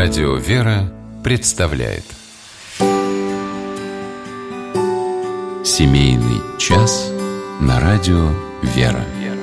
Радио «Вера» представляет Семейный час на радио «Вера».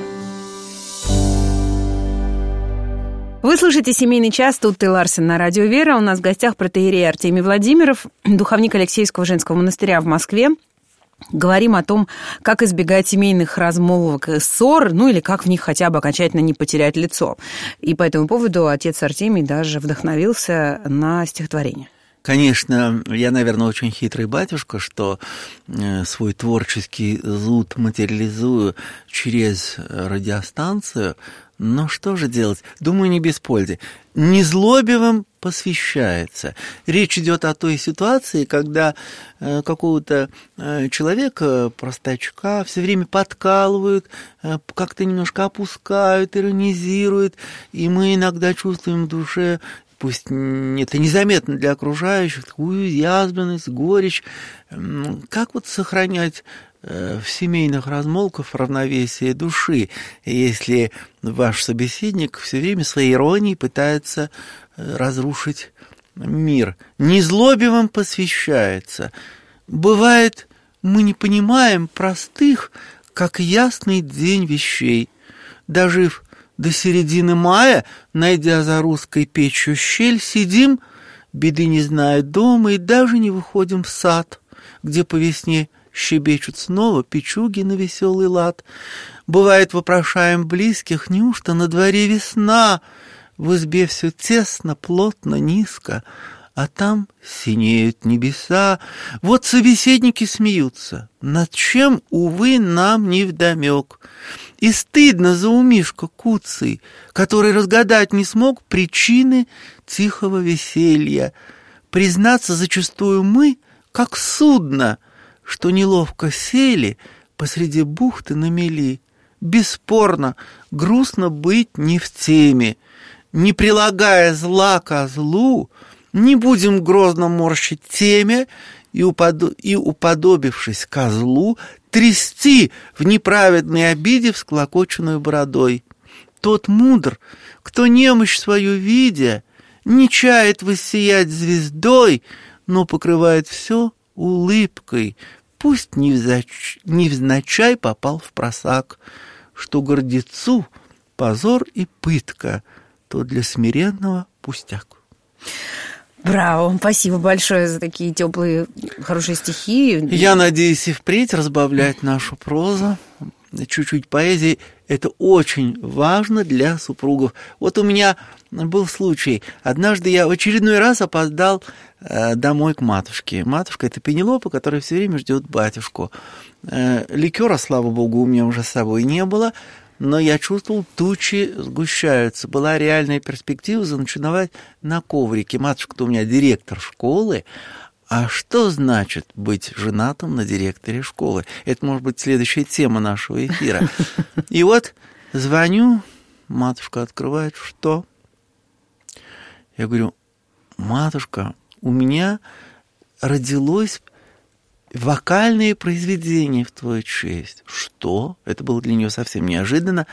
Вы слушаете «Семейный час», тут Ты Ларсен на радио «Вера». У нас в гостях протоиерей Артемий Владимиров, духовник Алексеевского женского монастыря в Москве. Говорим о том, как избегать семейных размолвок и ссор, ну или как в них хотя бы окончательно не потерять лицо. И по этому поводу отец Артемий даже вдохновился на стихотворение. Конечно, я, наверное, очень хитрый батюшка, что свой творческий зуд материализую через радиостанцию. Но что же делать? Думаю, не без пользы. Незлобивым посвящается. Речь идет о той ситуации, когда какого-то человека, простачка, все время подкалывают, как-то немножко опускают, иронизируют, и мы иногда чувствуем в душе, пусть это незаметно для окружающих, такую уязвленность, горечь. Как вот сохранять в семейных размолвках равновесие души, если ваш собеседник все время своей иронией пытается разрушить мир? Незлобивым посвящается. Бывает, мы не понимаем простых, как ясный день вещей. Дожив до середины мая, найдя за русской печью щель, сидим, беды не зная дома, и даже не выходим в сад, где по весне щебечут снова печуги на веселый лад. Бывает, вопрошаем близких, неужто на дворе весна? В избе все тесно, плотно, низко, а там синеют небеса. Вот собеседники смеются, над чем, увы, нам невдомек. И стыдно за умишка куцый, который разгадать не смог причины тихого веселья. Признаться, зачастую мы, как судно, что неловко сели посреди бухты на мели. Бесспорно, грустно быть не в теме. Не прилагая зла ко злу, не будем грозно морщить темя и, уподобившись козлу, трясти в неправедной обиде всклокоченную бородой. Тот мудр, кто немощь свою видя, не чает воссиять звездой, но покрывает все улыбкой, пусть невзначай попал в просак, что гордецу позор и пытка, то для смиренного пустяк. Браво! Спасибо большое за такие теплые, хорошие стихи. Я надеюсь и впредь разбавлять нашу прозу. Чуть-чуть поэзии. Это очень важно для супругов. Вот у меня был случай. Однажды я в очередной раз опоздал домой к матушке. Матушка — это Пенелопа, которая все время ждет батюшку. Ликера, слава богу, у меня уже с собой не было, но я чувствовал, тучи сгущаются. Была реальная перспектива заночевать на коврике. Матушка-то у меня директор школы. А что значит быть женатым на директоре школы? Это может быть следующая тема нашего эфира. И вот звоню, матушка открывает, что? Я говорю: матушка, у меня родилось вокальное произведение в твою честь. Что? Это было для нее совсем неожиданно.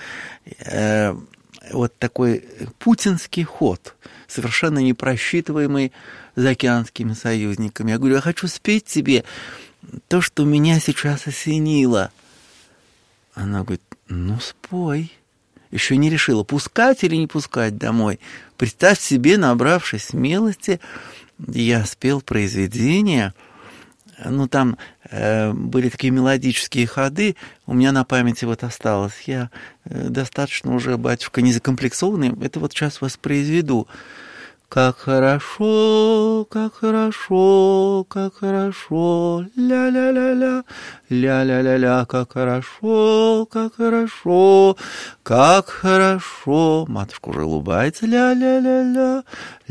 Вот такой путинский ход, совершенно непросчитываемый заокеанскими союзниками. Я говорю: я хочу спеть тебе то, что меня сейчас осенило. Она говорит: ну, спой. Еще не решила, пускать или не пускать домой. Представь себе, набравшись смелости, я спел произведение. Ну, там были такие мелодические ходы, у меня на памяти вот осталось. Я достаточно уже, батюшка, не закомплексованный, это вот сейчас воспроизведу. Как хорошо, как хорошо, как хорошо, ля-ля-ля-ля, ля-ля-ля-ля, как хорошо, как хорошо, как хорошо. Матушка уже улыбается, ля-ля-ля-ля,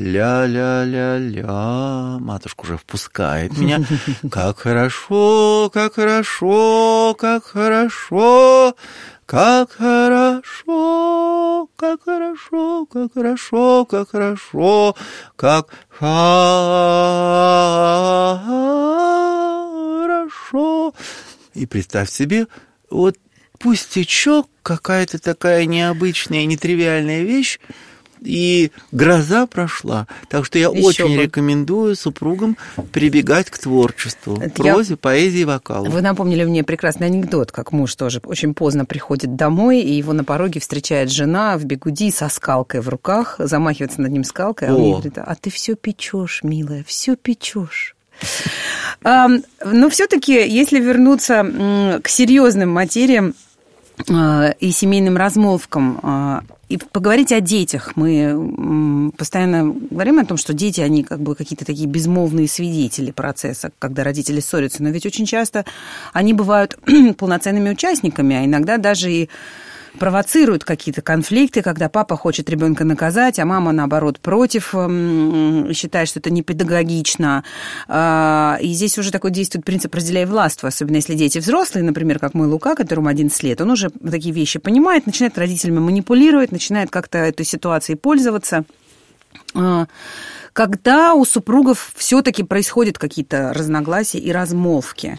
ля-ля-ля-ля. Матушка уже впускает меня. Как хорошо, как хорошо, как хорошо. Как хорошо, как хорошо, как хорошо, как хорошо, как хорошо. И представь себе, вот пустячок, какая-то такая необычная, нетривиальная вещь, и гроза прошла. Так что я очень рекомендую супругам прибегать к творчеству, прозе, поэзии, вокалу. Вы напомнили мне прекрасный анекдот, как муж тоже очень поздно приходит домой, и его на пороге встречает жена в бигуди со скалкой в руках, замахивается над ним скалкой, а он говорит: а ты все печешь, милая, все печешь. Но все-таки, если вернуться к серьезным материям и семейным размолвкам, и поговорить о детях. Мы постоянно говорим о том, что дети, они как бы какие-то такие безмолвные свидетели процесса, когда родители ссорятся. Но ведь очень часто они бывают полноценными участниками, а иногда даже и провоцируют какие-то конфликты, когда папа хочет ребенка наказать, а мама, наоборот, против, считает, что это не педагогично. И здесь уже такой действует принцип «разделяй властвуй», особенно если дети взрослые, например, как мой Лука, которому 11 лет, он уже такие вещи понимает, начинает родителями манипулировать, начинает как-то этой ситуацией пользоваться. Когда у супругов все-таки происходят какие-то разногласия и размолвки,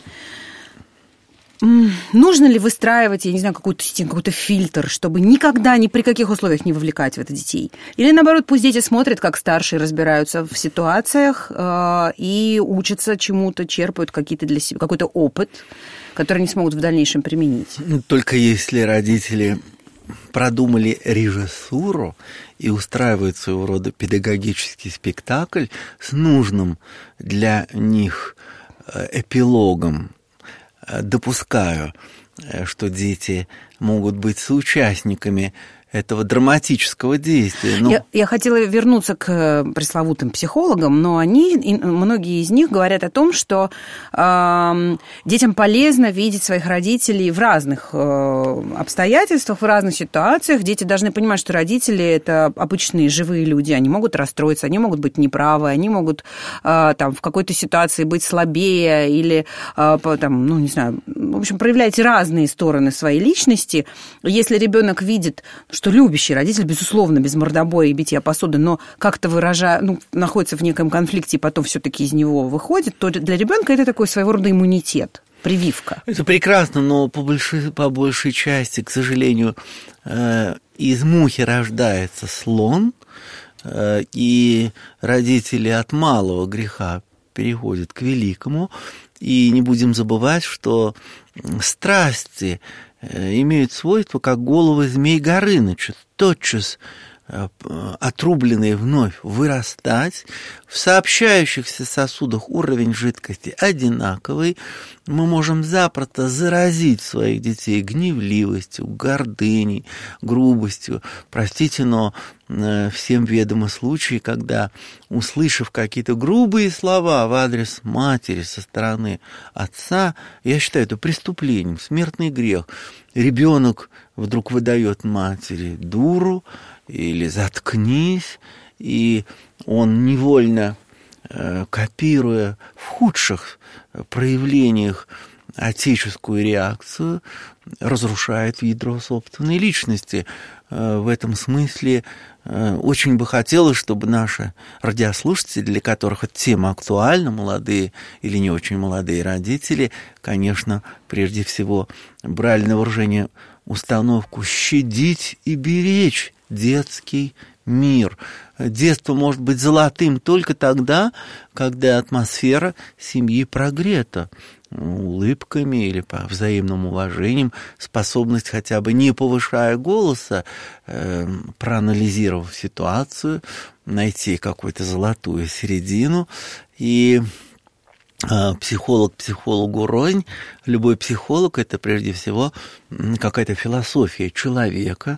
нужно ли выстраивать, я не знаю, какую-то систему, какой-то фильтр, чтобы никогда, ни при каких условиях не вовлекать в это детей? Или, наоборот, пусть дети смотрят, как старшие разбираются в ситуациях и учатся чему-то, черпают какие-то для себя, какой-то опыт, который они смогут в дальнейшем применить? Только если родители продумали режиссуру и устраивают своего рода педагогический спектакль с нужным для них эпилогом, допускаю, что дети могут быть соучастниками этого драматического действия. Я хотела вернуться к пресловутым психологам, но многие из них говорят о том, что детям полезно видеть своих родителей в разных обстоятельствах, в разных ситуациях. Дети должны понимать, что родители – это обычные живые люди, они могут расстроиться, они могут быть неправы, они могут в какой-то ситуации быть слабее или, не знаю, в общем, проявлять разные стороны своей личности. Если ребенок видит, что любящий родитель, безусловно, без мордобоя и битья посуды, но как-то находится в неком конфликте и потом все-таки из него выходит, то для ребенка это такой своего рода иммунитет, прививка. Это прекрасно, но по большей части, к сожалению, из мухи рождается слон, и родители от малого греха переходят к великому. И не будем забывать, что страсти имеют свойство, как головы змей Горыныча, тотчас отрубленные вновь вырастать. В сообщающихся сосудах уровень жидкости одинаковый. Мы можем запросто заразить своих детей гневливостью, гордыней, грубостью. Простите, но всем ведомы случаи, когда, услышав какие-то грубые слова в адрес матери со стороны отца, я считаю это преступлением, смертный грех. Ребенок вдруг выдает матери дуру или заткнись, и он невольно, копируя в худших проявлениях отеческую реакцию, разрушает ядро собственной личности. В этом смысле очень бы хотелось, чтобы наши радиослушатели, для которых эта тема актуальна, молодые или не очень молодые родители, конечно, прежде всего брали на вооружение установку щадить и беречь детский мир. Детство может быть золотым только тогда, когда атмосфера семьи прогрета улыбками или по взаимным уважением, способность хотя бы не повышая голоса, проанализировав ситуацию, найти какую-то золотую середину. И психолог психологу рознь. Любой психолог – это прежде всего какая-то философия человека,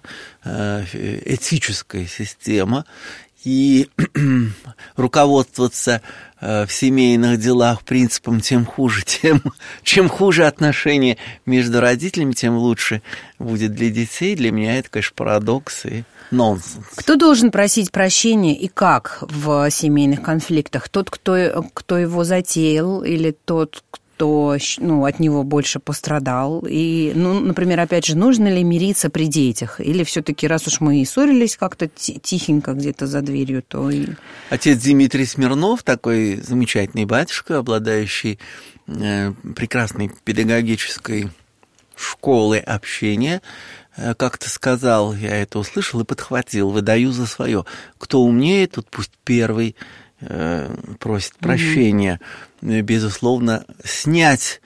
этическая система. И руководствоваться в семейных делах принципом «тем хуже», чем хуже отношения между родителями, тем лучше будет для детей. Для меня это, конечно, парадокс и нонсенс. Кто должен просить прощения и как в семейных конфликтах? Тот, кто его затеял, или тот, кто от него больше пострадал? И, например, опять же, нужно ли мириться при детях? Или все-таки, раз уж мы и ссорились как-то тихенько где-то за дверью, то и... Отец Дмитрий Смирнов, такой замечательный батюшка, обладающий прекрасной педагогической школой общения, как-то сказал, я это услышал и подхватил, выдаю за свое. Кто умнее, тот пусть первый просит прощения. Безусловно, снять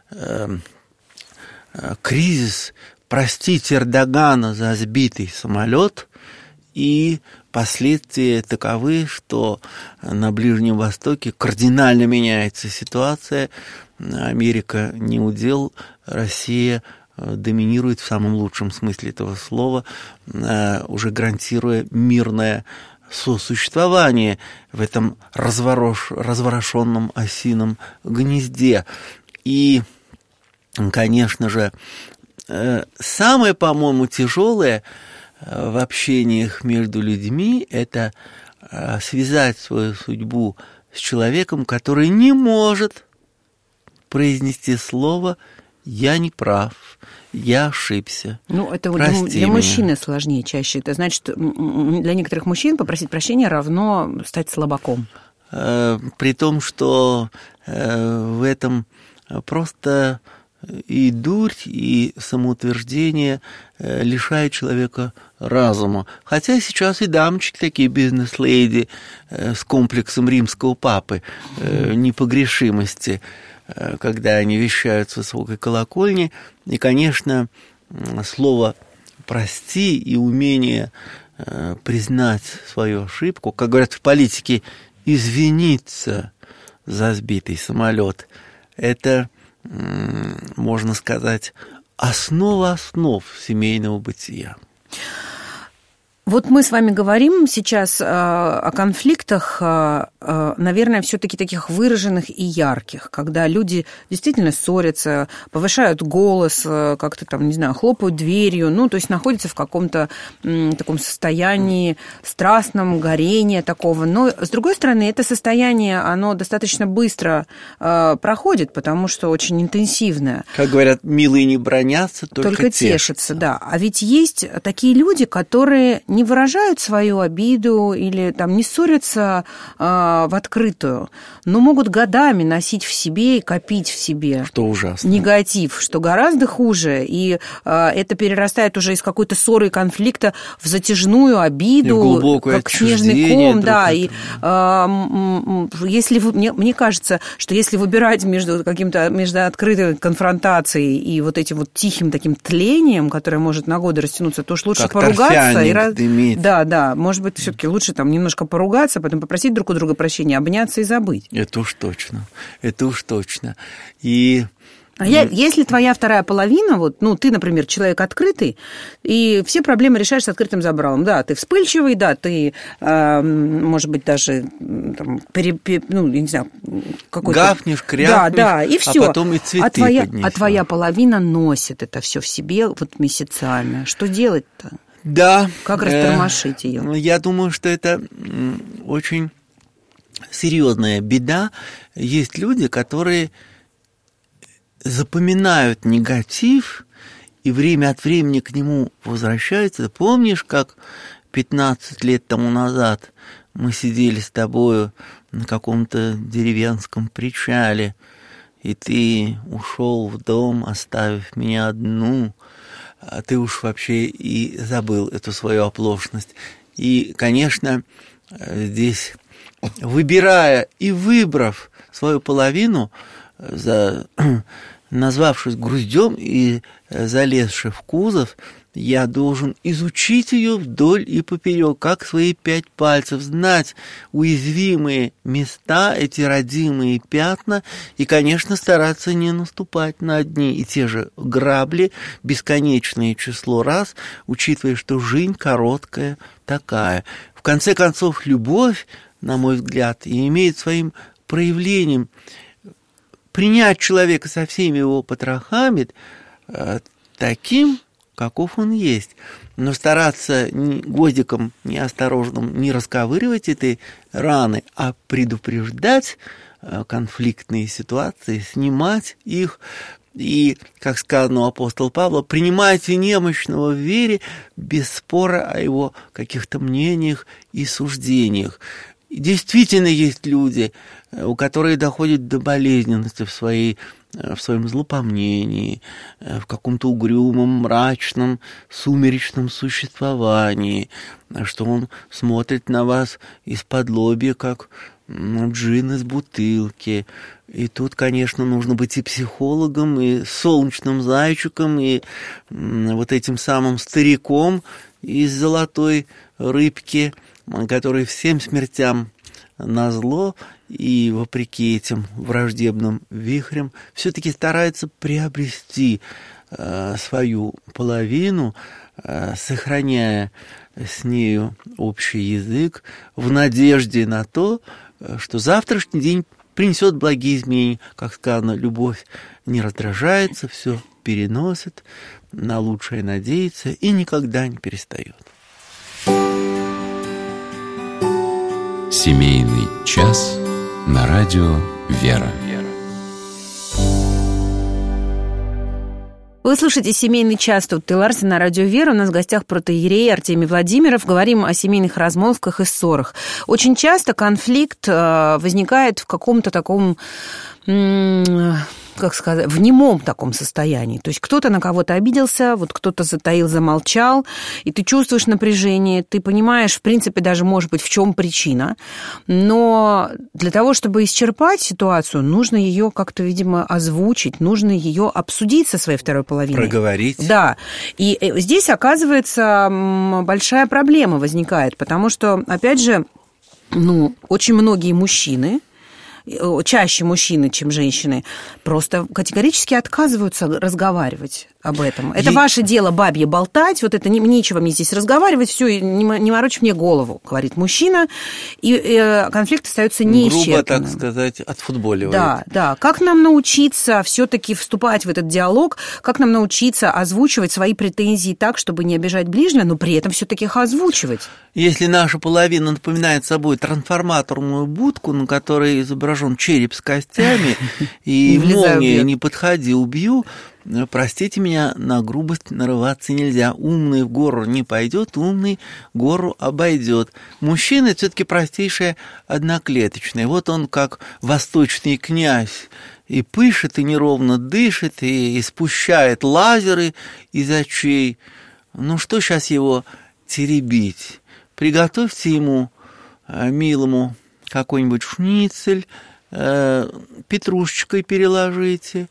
кризис, простить Эрдогана за сбитый самолет, и последствия таковы, что на Ближнем Востоке кардинально меняется ситуация. Америка не удел, Россия доминирует в самом лучшем смысле этого слова, уже гарантируя мирное сосуществование в этом разворошенном осином гнезде. И, конечно же, самое, по-моему, тяжелое в общениях между людьми – это связать свою судьбу с человеком, который не может произнести слово «я не прав», «я ошибся». Ну, это Прости для меня. мужчины сложнее чаще. Это значит, что для некоторых мужчин попросить прощения равно стать слабаком. При том, что в этом просто и дурь, и самоутверждение лишает человека разума. Хотя сейчас и дамочки такие, бизнес-леди, с комплексом римского папы, непогрешимости, когда они вещают с высокой колокольни. И, конечно, слово «прости» и умение признать свою ошибку, как говорят в политике, извиниться за сбитый самолет, это, можно сказать, основа основ семейного бытия. Вот мы с вами говорим сейчас о конфликтах, наверное, все-таки таких выраженных и ярких, когда люди действительно ссорятся, повышают голос, как-то там, не знаю, хлопают дверью, ну, то есть находятся в каком-то таком состоянии страстном, горения такого. Но, с другой стороны, это состояние, оно достаточно быстро проходит, потому что очень интенсивное. Как говорят, милые не бранятся, только тешатся. Да. А ведь есть такие люди, которые не выражают свою обиду или там не ссорятся в открытую, но могут годами носить в себе и копить в себе. Что ужасно. Негатив, что гораздо хуже. И это перерастает уже из какой-то ссоры и конфликта в затяжную обиду, как снежный ком. Да. И если мне кажется, что если выбирать между открытой конфронтацией и вот этим вот тихим таким тлением, которое может на годы растянуться, то уж лучше как поругаться. Да, может быть, все-таки лучше там немножко поругаться, потом попросить друг у друга прощения, обняться и забыть. Это уж точно. И если твоя вторая половина, вот, ну, ты, например, человек открытый, и все проблемы решаешь с открытым забралом. Да, ты вспыльчивый, да, ты, может быть, даже, там, я не знаю, какой-то... Гафнешь, крякнешь, да, и все. А потом и цветы поднесешь. А твоя половина носит это все в себе вот месяцами. Что делать-то? Да. Как растормошить ее? Я думаю, что это очень серьезная беда. Есть люди, которые запоминают негатив и время от времени к нему возвращаются. Помнишь, как 15 лет тому назад мы сидели с тобою на каком-то деревенском причале, и ты ушел в дом, оставив меня одну, а ты уж вообще и забыл эту свою оплошность. И, конечно, здесь, выбирая и выбрав свою половину, назвавшись груздем и залезши в кузов, я должен изучить ее вдоль и поперек, как свои 5 пальцев, знать уязвимые места, эти родимые пятна, и, конечно, стараться не наступать на одни и те же грабли бесконечное число раз, учитывая, что жизнь короткая такая. В конце концов, любовь, на мой взгляд, и имеет своим проявлением принять человека со всеми его потрохами таким, каков он есть. Но стараться гвоздиком неосторожным не расковыривать этой раны, а предупреждать конфликтные ситуации, снимать их. И, как сказано у апостола Павла, принимайте немощного в вере без спора о его каких-то мнениях и суждениях. Действительно есть люди, у которых доходит до болезненности в своем злопомнении, в каком-то угрюмом, мрачном, сумеречном существовании, что он смотрит на вас из-подлобья, как джин из бутылки. И тут, конечно, нужно быть и психологом, и солнечным зайчиком, и вот этим самым стариком из золотой рыбки, который всем смертям назло и, вопреки этим враждебным вихрям, все-таки старается приобрести свою половину, сохраняя с нею общий язык, в надежде на то, что завтрашний день принесет благие изменения. Как сказано, любовь не раздражается, все переносит, на лучшее надеется и никогда не перестает. Семейный час на радио «Вера». Вы слушаете «Семейный час» тут Утты Ларсен на радио «Вера». У нас в гостях протоиерей Артемий Владимиров. Говорим о семейных размолвках и ссорах. Очень часто конфликт возникает в каком-то таком, как сказать, в немом таком состоянии. То есть кто-то на кого-то обиделся, вот кто-то затаил, замолчал, и ты чувствуешь напряжение, ты понимаешь, в принципе, даже, может быть, в чем причина. Но для того, чтобы исчерпать ситуацию, нужно ее как-то, видимо, озвучить, нужно ее обсудить со своей второй половиной. Проговорить. Да. И здесь, оказывается, большая проблема возникает, потому что, опять же, очень многие мужчины, чаще мужчины, чем женщины, просто категорически отказываются разговаривать об этом. Это ваше дело, бабье, болтать, вот это нечего мне здесь разговаривать, все, не морочь мне голову, говорит мужчина, и конфликт остается неисчерпанным. Грубо, так сказать, отфутболивает. Да. Как нам научиться все-таки вступать в этот диалог, как нам научиться озвучивать свои претензии так, чтобы не обижать ближнего, но при этом все-таки их озвучивать? Если наша половина напоминает собой трансформаторную будку, на которой изображен череп с костями, и молния «не подходи, убью», простите меня, на грубость нарываться нельзя. Умный в гору не пойдет, умный гору обойдет. Мужчина — это все-таки простейшее одноклеточное. Вот он, как восточный князь, и пышет, и неровно дышит, и спущает лазеры из очей. Ну что сейчас его теребить? Приготовьте ему, милому, какой-нибудь шницель, петрушечкой переложите,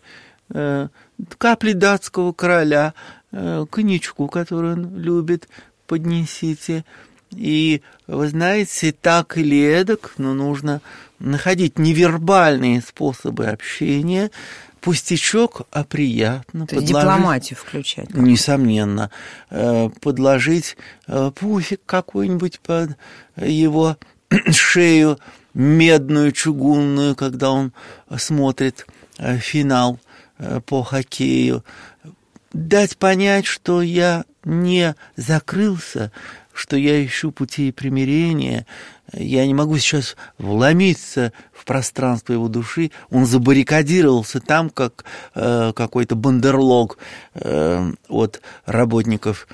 капли датского короля, коньячку, который он любит, поднесите. И, вы знаете, так или эдак, но нужно находить невербальные способы общения. Пустячок, а приятно. То есть дипломатию включать. Несомненно. Подложить пуфик какой-нибудь под его шею, медную, чугунную, когда он смотрит финал по хоккею. Дать понять, что я не закрылся, что я ищу пути примирения. Я не могу сейчас вломиться в пространство его души. Он забаррикадировался там, как какой-то бандерлог от работников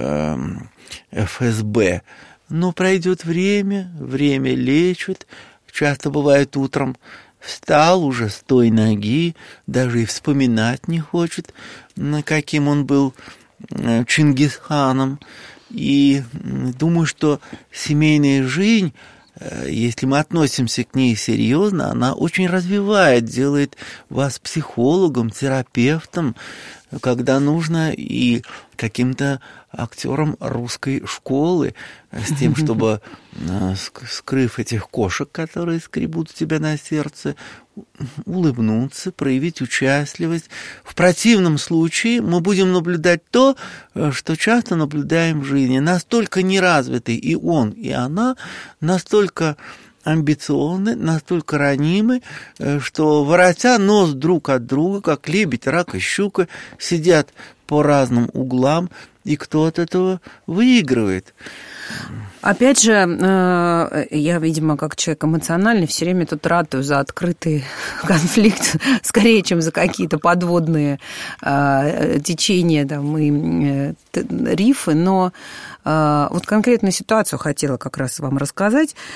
ФСБ. Но пройдет время лечит. Часто бывает утром встал уже с той ноги, даже и вспоминать не хочет, каким он был Чингисханом. И думаю, что семейная жизнь, если мы относимся к ней серьезно, она очень развивает, делает вас психологом, терапевтом, когда нужно, и каким-то актером русской школы, с тем, чтобы, скрыв этих кошек, которые скребут тебя на сердце, улыбнуться, проявить участливость. В противном случае мы будем наблюдать то, что часто наблюдаем в жизни. Настолько неразвитый и он, и она, настолько амбициозны, настолько ранимы, что, воротя нос друг от друга, как лебедь, рак и щука, сидят по разным углам, и кто от этого выигрывает. Опять же, я, видимо, как человек эмоциональный, все время тут ратую за открытый конфликт, скорее, чем за какие-то подводные течения там, и рифы. Но вот конкретную ситуацию хотела как раз вам рассказать.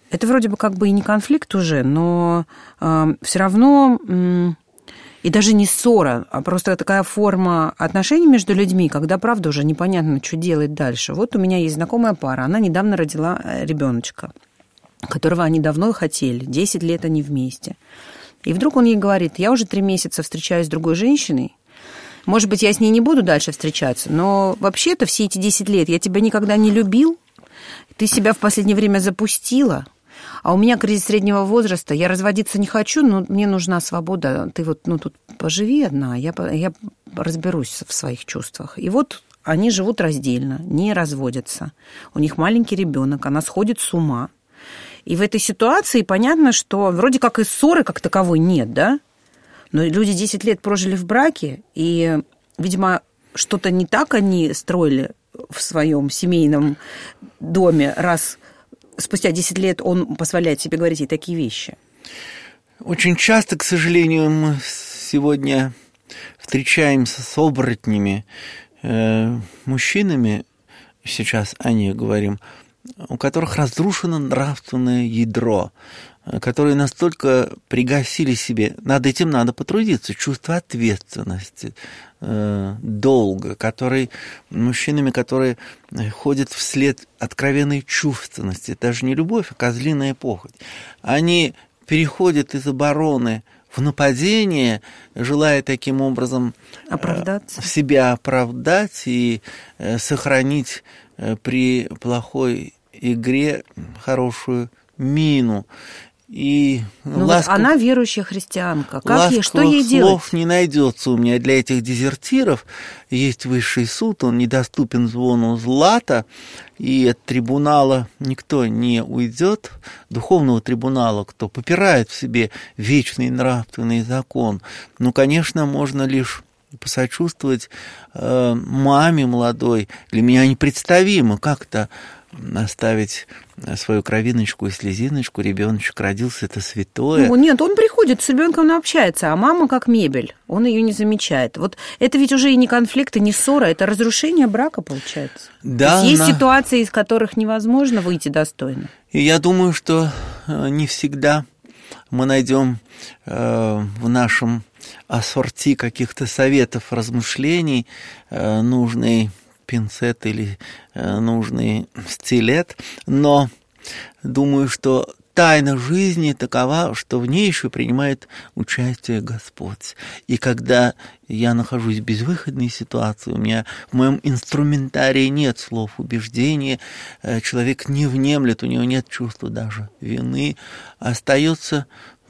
Это вроде бы как бы и не конфликт уже, но все равно... И даже не ссора, а просто такая форма отношений между людьми, когда, правда, уже непонятно, что делать дальше. Вот у меня есть знакомая пара, она недавно родила ребеночка, которого они давно хотели, 10 лет они вместе. И вдруг он ей говорит: я уже 3 месяца встречаюсь с другой женщиной, может быть, я с ней не буду дальше встречаться, но вообще-то все эти 10 лет я тебя никогда не любил, ты себя в последнее время запустила, а у меня кризис среднего возраста, я разводиться не хочу, но мне нужна свобода, ты вот тут поживи одна, я разберусь в своих чувствах. И вот они живут раздельно, не разводятся, у них маленький ребенок, она сходит с ума. И в этой ситуации понятно, что вроде как и ссоры как таковой нет, да? Но люди 10 лет прожили в браке, и, видимо, что-то не так они строили в своем семейном доме, раз спустя 10 лет он позволяет себе говорить ей такие вещи. Очень часто, к сожалению, мы сегодня встречаемся с оборотнями, мужчинами, сейчас о них говорим, у которых разрушено нравственное ядро, которые настолько пригасили себе, над этим надо потрудиться, чувство ответственности, долга, мужчинами, которые ходят вслед откровенной чувственности, даже не любовь, а козлиная похоть. Они переходят из обороны в нападение, желая таким образом себя оправдать и сохранить при плохой игре хорошую мину. И она верующая христианка. Как ей, что ей делать? Слов не найдется у меня для этих дезертиров. Есть высший суд, он недоступен звону злата, и от трибунала никто не уйдет, духовного трибунала, кто попирает в себе вечный нравственный закон. Ну, конечно, можно лишь посочувствовать маме молодой. Для меня непредставимо как-то оставить свою кровиночку и слезиночку, ребеночек родился, это святое. Нет, он приходит с ребенком, общается, а мама как мебель, он ее не замечает. Вот это ведь уже и не конфликт, и не ссора, это разрушение брака получается. Да, есть ситуации, из которых невозможно выйти достойно. И я думаю, что не всегда мы найдем в нашем ассорти каких-то советов, размышлений нужный пинцет или нужный стилет, но думаю, что тайна жизни такова, что в ней еще принимает участие Господь. И когда я нахожусь в безвыходной ситуации, у меня в моем инструментарии нет слов убеждения, человек не внемлет, у него нет чувства даже вины, остается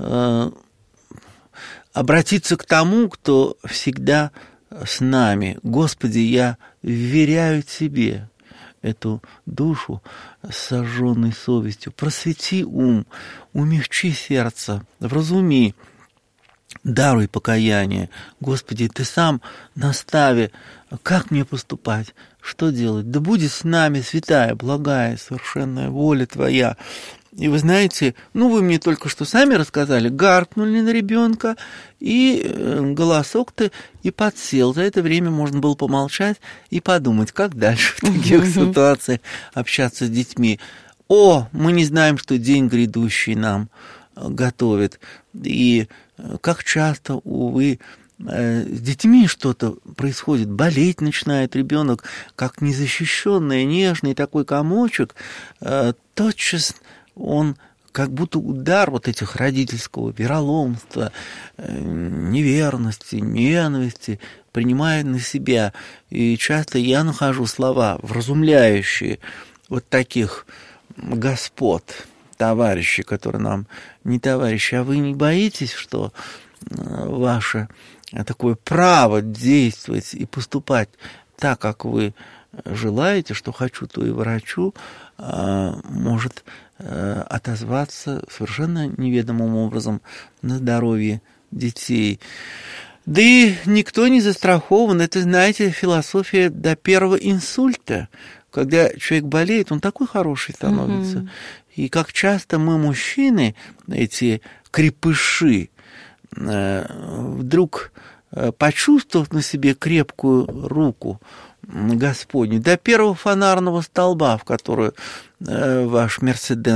обратиться к тому, кто всегда с нами. Господи, я вверяю Тебе эту душу с сожженной совестью. Просвети ум, умягчи сердце, вразуми, даруй покаяние. Господи, Ты сам настави, как мне поступать, что делать. Да будет с нами святая, благая, совершенная воля Твоя. И вы знаете, вы мне только что сами рассказали, гаркнули на ребенка, и голосок-то и подсел. За это время можно было помолчать и подумать, как дальше в таких ситуациях общаться с детьми. Мы не знаем, что день грядущий нам готовит. И как часто, увы, с детьми что-то происходит, болеть начинает ребенок, как незащищенный, нежный такой комочек, тотчас он как будто удар вот этих родительского вероломства, неверности, ненависти принимает на себя. И часто я нахожу слова, вразумляющие вот таких господ, товарищей, которые нам не товарищи. А вы не боитесь, что ваше такое право действовать и поступать так, как вы желаете, что хочу, то и ворочу, может отозваться совершенно неведомым образом на здоровье детей. Да и никто не застрахован. Это, знаете, философия до первого инсульта. Когда человек болеет, он такой хороший становится. И как часто мы, мужчины, эти крепыши, вдруг, почувствовав на себе крепкую руку Господню, до первого фонарного столба, в который ваш Мерседес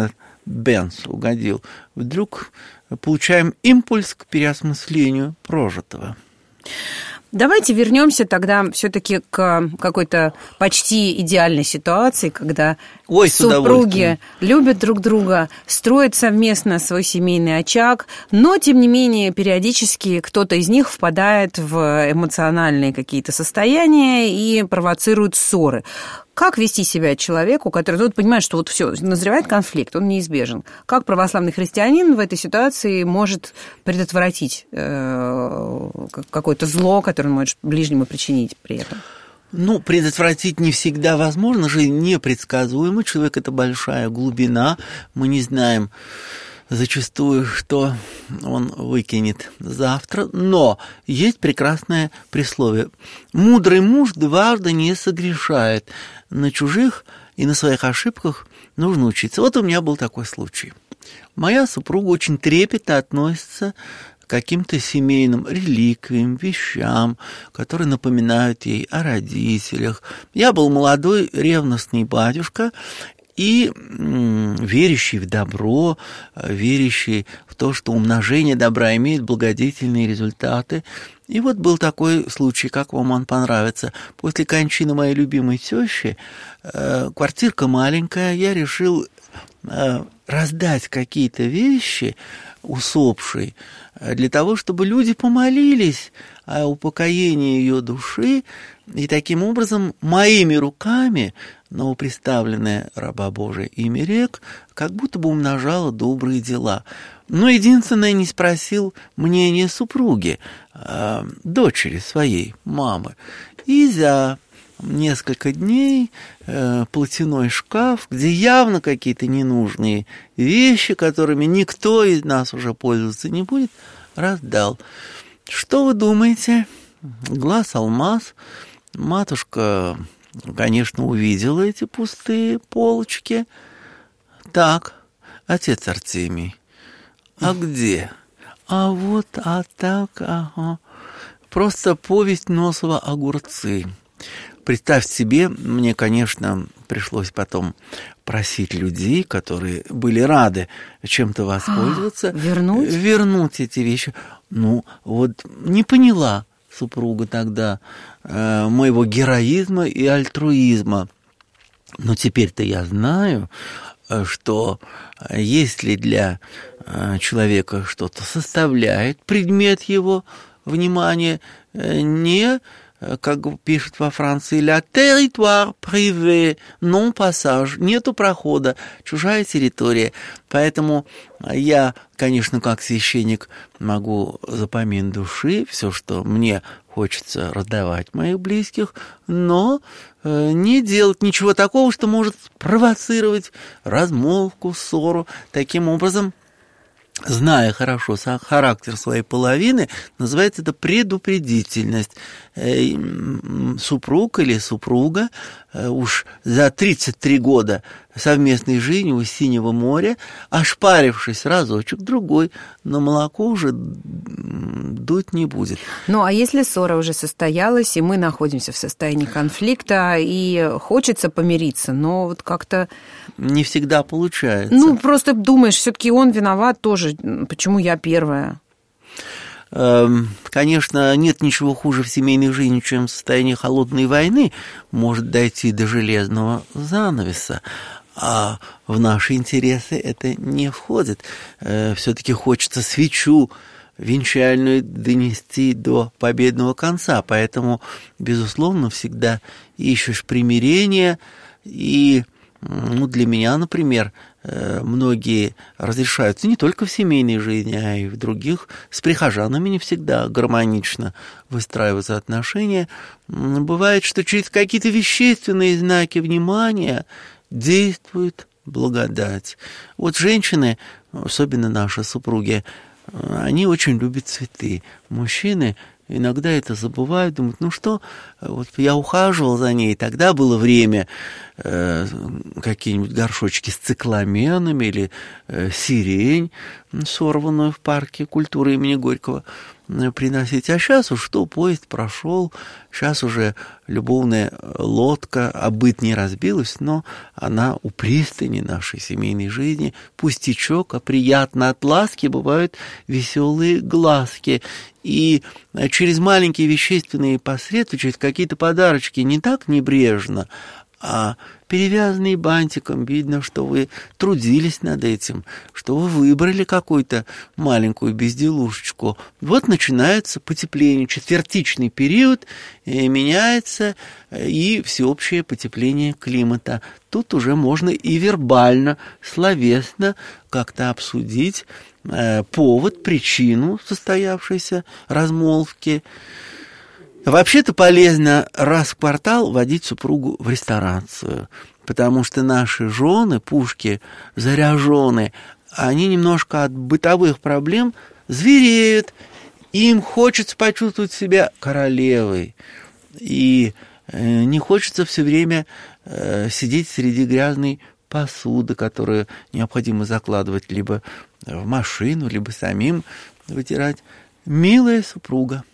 Бенц угодил, вдруг получаем импульс к переосмыслению прожитого. Давайте вернемся тогда все-таки к какой-то почти идеальной ситуации, когда супруги любят друг друга, строят совместно свой семейный очаг, но, тем не менее, периодически кто-то из них впадает в эмоциональные какие-то состояния и провоцирует ссоры. Как вести себя человеку, который понимает, что все, назревает конфликт, он неизбежен? Как православный христианин в этой ситуации может предотвратить какое-то зло, которое он может ближнему причинить при этом? Предотвратить не всегда возможно, жизнь непредсказуема, человек – это большая глубина, мы не знаем зачастую, что он выкинет завтра, но есть прекрасное присловие. Мудрый муж дважды не согрешает. На чужих и на своих ошибках нужно учиться. Вот у меня был такой случай. Моя супруга очень трепетно относится к каким-то семейным реликвиям, вещам, которые напоминают ей о родителях. Я был молодой, ревностный батюшка, и верящий в добро, верящий в то, что умножение добра имеет благодетельные результаты. И вот был такой случай, как вам он понравится. После кончины моей любимой тещи, квартирка маленькая, я решил раздать какие-то вещи усопшей для того, чтобы люди помолились о упокоении ее души, и таким образом моими руками новоприставленная раба Божия имя Рек как будто бы умножала добрые дела. Но единственное, не спросил мнения супруги, дочери своей, мамы. И за несколько дней платяной шкаф, где явно какие-то ненужные вещи, которыми никто из нас уже пользоваться не будет, раздал. Что вы думаете? Глаз алмаз. Матушка, конечно, увидела эти пустые полочки. Так, отец Артемий, а где? А вот, а так, ага. Просто повесть Носова «Огурцы». Представьте себе, мне, конечно, пришлось потом просить людей, которые были рады чем-то воспользоваться. Вернуть эти вещи. Не поняла супруга тогда моего героизма и альтруизма. Но теперь-то я знаю, что если для человека что-то составляет предмет его внимания, не, как пишут во Франции, «la territoire privé, non passage», нету прохода, чужая территория. Поэтому я, конечно, как священник могу за помин души все, что мне хочется раздавать моих близких, но не делать ничего такого, что может провоцировать размолвку, ссору. Таким образом, зная хорошо характер своей половины, называется это предупредительность. Супруг или супруга уж за 33 года совместной жизни у Синего моря, ошпарившись разочек-другой, но молоко уже дуть не будет. А если ссора уже состоялась, и мы находимся в состоянии конфликта, и хочется помириться, но вот как-то... Не всегда получается. Просто думаешь, все-таки он виноват тоже, почему я первая? Конечно, нет ничего хуже в семейной жизни, чем состояние холодной войны, может дойти до железного занавеса. А в наши интересы это не входит. Все-таки хочется свечу венчальную донести до победного конца. Поэтому, безусловно, всегда ищешь примирение. И для меня, например, многие разрешаются не только в семейной жизни, а и в других. С прихожанами не всегда гармонично выстраиваются отношения. Бывает, что через какие-то вещественные знаки внимания действует благодать. Вот женщины, особенно наши супруги, они очень любят цветы. Мужчины иногда это забывают, думают, вот я ухаживал за ней, тогда было время какие-нибудь горшочки с цикламенами или сирень, сорванную в парке культуры имени Горького. приносить. А сейчас уж что, поезд прошел, сейчас уже любовная лодка, обыт не разбилась, но она у пристани нашей семейной жизни. Пустячок, а приятно от ласки бывают веселые глазки. И через маленькие вещественные посредства, через какие-то подарочки не так небрежно, а перевязанные бантиком, видно, что вы трудились над этим, что вы выбрали какую-то маленькую безделушечку. Вот начинается потепление, четвертичный период, меняется и всеобщее потепление климата. Тут уже можно и вербально, словесно как-то обсудить повод, причину состоявшейся размолвки. Вообще-то полезно раз в квартал водить супругу в ресторацию, потому что наши жены, пушки заряжены, они немножко от бытовых проблем звереют, им хочется почувствовать себя королевой, и не хочется все время сидеть среди грязной посуды, которую необходимо закладывать либо в машину, либо самим вытирать. Милая супруга,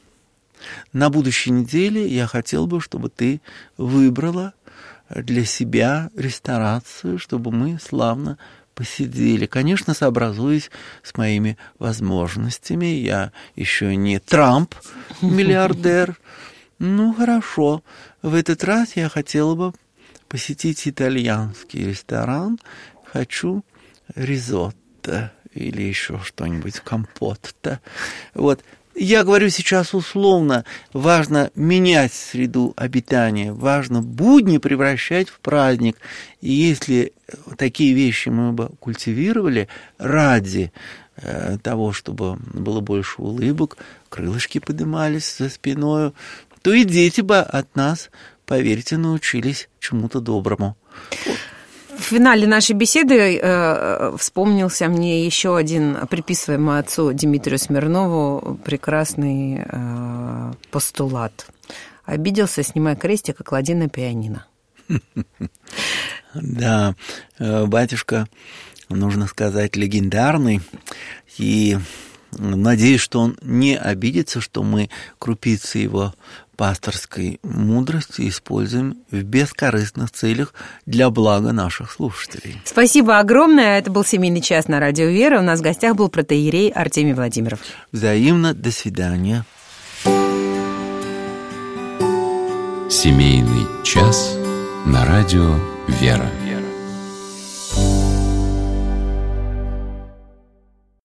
на будущей неделе я хотел бы, чтобы ты выбрала для себя ресторацию, чтобы мы славно посидели. Конечно, сообразуясь с моими возможностями. Я еще не Трамп, миллиардер. Ну, хорошо. В этот раз я хотела бы посетить итальянский ресторан. Хочу ризотто или еще что-нибудь, компотто. Вот. Я говорю сейчас условно, важно менять среду обитания, важно будни превращать в праздник. И если такие вещи мы бы культивировали ради того, чтобы было больше улыбок, крылышки поднимались за спиною, то и дети бы от нас, поверьте, научились чему-то доброму. В финале нашей беседы вспомнился мне еще один, приписываемый отцу Дмитрию Смирнову, прекрасный постулат. Обиделся, снимай крестик и клади на пианино. Да, батюшка, нужно сказать, легендарный. И надеюсь, что он не обидится, что мы крупицы его пасторской мудрости используем в бескорыстных целях для блага наших слушателей. Спасибо огромное. Это был «Семейный час» на Радио Вера. У нас в гостях был протоиерей Артемий Владимиров. Взаимно. До свидания. «Семейный час» на Радио Вера.